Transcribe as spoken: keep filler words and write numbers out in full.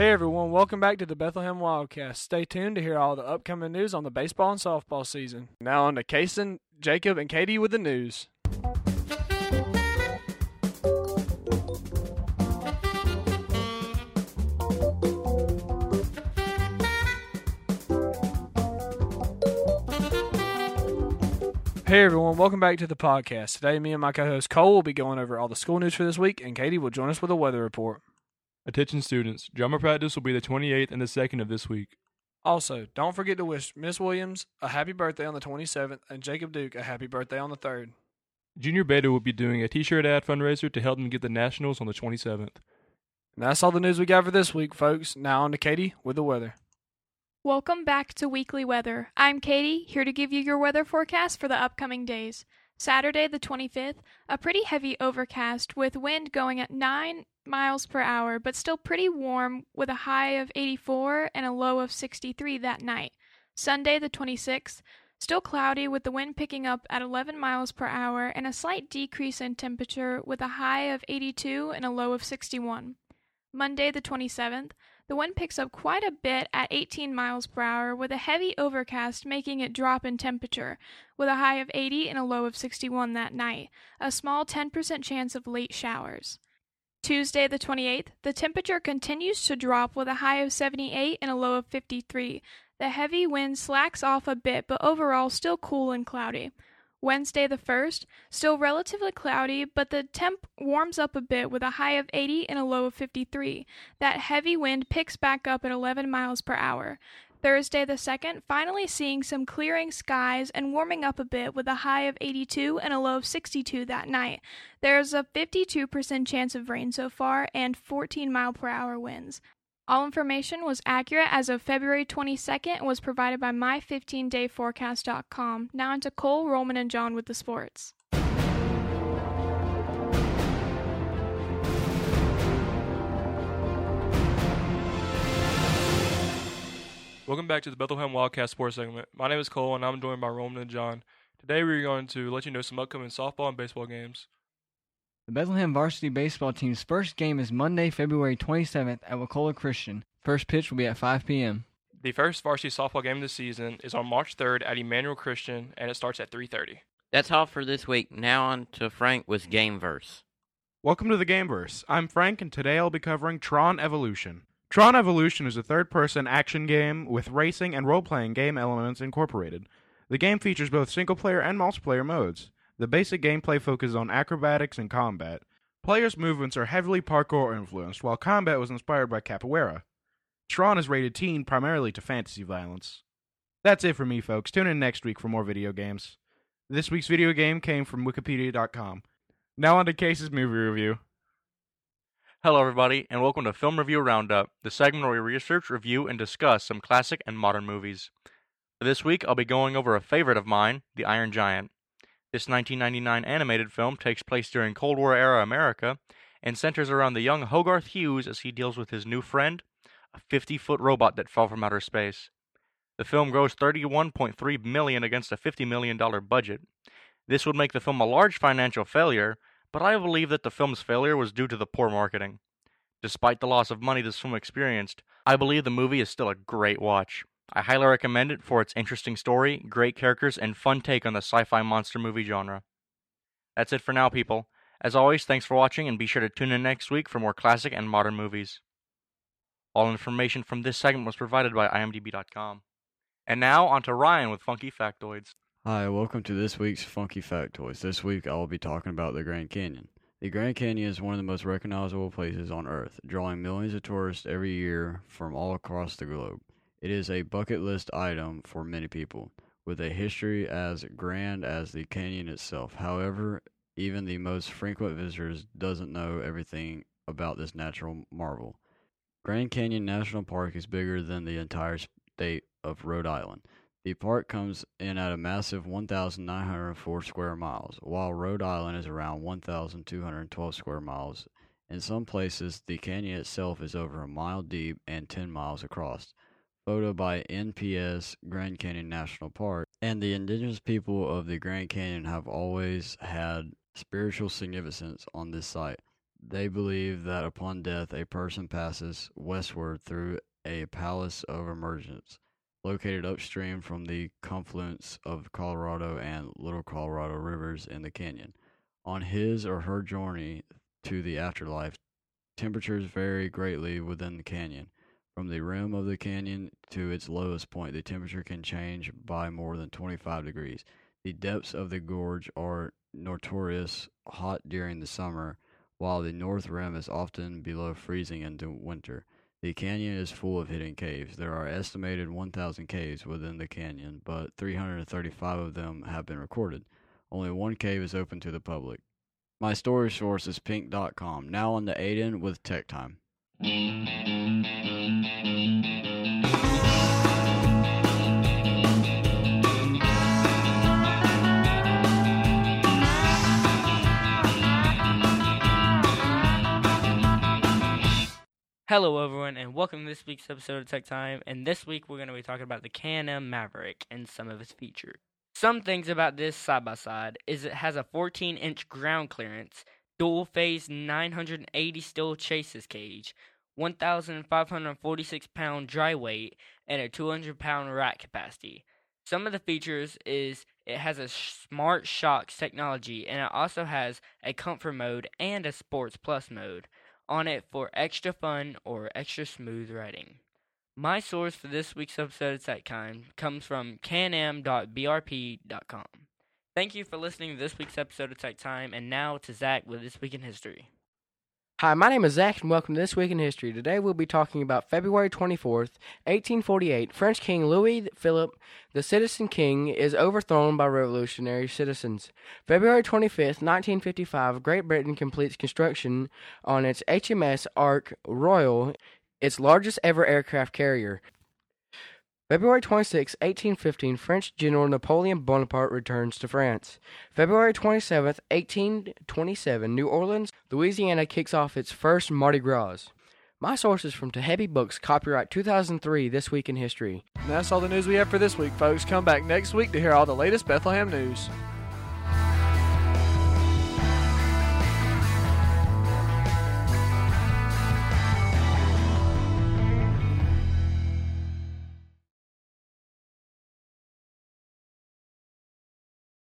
Hey everyone, welcome back to the Bethlehem Wildcast. Stay tuned to hear all the upcoming news on the baseball and softball season. Now on to Kason, Jacob, and Katie with the news. Hey everyone, welcome back to the podcast. Today, me and my co-host Cole will be going over all the school news for this week, and Katie will join us with a weather report. Attention students, drama practice will be the twenty-eighth and the second of this week. Also, don't forget to wish Miss Williams a happy birthday on the twenty-seventh and Jacob Duke a happy birthday on the third. Junior Beta will be doing a t-shirt ad fundraiser to help them get the Nationals on the twenty-seventh. And that's all the news we got for this week, folks. Now on to Katie with the weather. Welcome back to Weekly Weather. I'm Katie, here to give you your weather forecast for the upcoming days. Saturday the twenty-fifth, a pretty heavy overcast with wind going at nine miles per hour, but still pretty warm with a high of eighty-four and a low of sixty-three that night. Sunday the twenty-sixth, still cloudy with the wind picking up at eleven miles per hour and a slight decrease in temperature with a high of eighty-two and a low of sixty-one. Monday the twenty-seventh, the wind picks up quite a bit at eighteen miles per hour with a heavy overcast making it drop in temperature with a high of eighty and a low of sixty-one that night. A small ten percent chance of late showers. Tuesday the twenty-eighth, the temperature continues to drop with a high of seventy-eight and a low of fifty-three. The heavy wind slacks off a bit, but overall still cool and cloudy. Wednesday the first, still relatively cloudy, but the temp warms up a bit with a high of eighty and a low of fifty-three. That heavy wind picks back up at eleven miles per hour. Thursday the second, finally seeing some clearing skies and warming up a bit with a high of eighty-two and a low of sixty-two that night. There's a fifty-two percent chance of rain so far and fourteen mile per hour winds. All information was accurate as of February twenty-second and was provided by my fifteen day forecast dot com. Now into Cole, Roman, and John with the sports. Welcome back to the Bethlehem Wildcast Sports segment. My name is Cole, and I'm joined by Roman and John. Today we're going to let you know some upcoming softball and baseball games. The Bethlehem varsity baseball team's first game is Monday, February twenty-seventh at Wacola Christian. First pitch will be at five p.m. The first varsity softball game of the season is on March third at Emmanuel Christian, and it starts at three thirty. That's all for this week. Now on to Frank with Gameverse. Welcome to the Gameverse. I'm Frank, and today I'll be covering Tron Evolution. Tron Evolution is a third-person action game with racing and role-playing game elements incorporated. The game features both single-player and multiplayer modes. The basic gameplay focuses on acrobatics and combat. Players' movements are heavily parkour-influenced, while combat was inspired by capoeira. Tron is rated teen primarily to fantasy violence. That's it for me, folks. Tune in next week for more video games. This week's video game came from Wikipedia dot com. Now on to Case's movie review. Hello, everybody, and welcome to Film Review Roundup, the segment where we research, review, and discuss some classic and modern movies. For this week, I'll be going over a favorite of mine, The Iron Giant. This nineteen ninety-nine animated film takes place during Cold War-era America and centers around the young Hogarth Hughes as he deals with his new friend, a fifty-foot robot that fell from outer space. The film grossed thirty-one point three million dollars against a fifty million dollars budget. This would make the film a large financial failure, but I believe that the film's failure was due to the poor marketing. Despite the loss of money this film experienced, I believe the movie is still a great watch. I highly recommend it for its interesting story, great characters, and fun take on the sci-fi monster movie genre. That's it for now, people. As always, thanks for watching, and be sure to tune in next week for more classic and modern movies. All information from this segment was provided by I M D B dot com. And now, on to Ryan with Funky Factoids. Hi, welcome to this week's Funky Factoids. This week I will be talking about the Grand Canyon. The Grand Canyon is one of the most recognizable places on Earth, drawing millions of tourists every year from all across the globe. It is a bucket list item for many people, with a history as grand as the canyon itself. However, even the most frequent visitors doesn't know everything about this natural marvel. Grand Canyon National Park is bigger than the entire state of Rhode Island. The park comes in at a massive one thousand nine hundred four square miles, while Rhode Island is around one thousand two hundred twelve square miles. In some places, the canyon itself is over a mile deep and ten miles across. Photo by N P S Grand Canyon National Park, and the indigenous people of the Grand Canyon have always had spiritual significance on this site. They believe that upon death, a person passes westward through a palace of emergence located upstream from the confluence of Colorado and Little Colorado rivers in the canyon. On his or her journey to the afterlife, temperatures vary greatly within the canyon. From the rim of the canyon to its lowest point, the temperature can change by more than twenty-five degrees. The depths of the gorge are notorious hot during the summer, while the north rim is often below freezing in the winter. The canyon is full of hidden caves. There are estimated one thousand caves within the canyon, but three hundred thirty-five of them have been recorded. Only one cave is open to the public. My story source is pink dot com. Now on to Aiden with Tech Time. Hello everyone and welcome to this week's episode of Tech Time, and this week we're going to be talking about the K and M Maverick and some of its features. Some things about this side-by-side is it has a fourteen inch ground clearance, dual-phase nine hundred eighty steel chassis cage, one thousand five hundred forty-six pound dry weight, and a two hundred pound rack capacity. Some of the features is it has a smart shocks technology, and it also has a comfort mode and a sports plus mode on it for extra fun or extra smooth riding. My source for this week's episode of Tech Time comes from K N M dot B R P dot com. Thank you for listening to this week's episode of Tech Time, and now to Zach with This Week in History. Hi, my name is Zach, and welcome to This Week in History. Today we'll be talking about February twenty-fourth, eighteen forty-eight. French King Louis Philippe, the Citizen King, is overthrown by revolutionary citizens. February twenty-fifth, nineteen fifty-five, Great Britain completes construction on its H M S Ark Royal, its largest ever aircraft carrier. February twenty-sixth, eighteen fifteen, French General Napoleon Bonaparte returns to France. February twenty-seventh, eighteen twenty-seven, New Orleans, Louisiana kicks off its first Mardi Gras. My source is from Tehabi Books, copyright two thousand three, This Week in History. And that's all the news we have for this week, folks. Come back next week to hear all the latest Bethlehem news.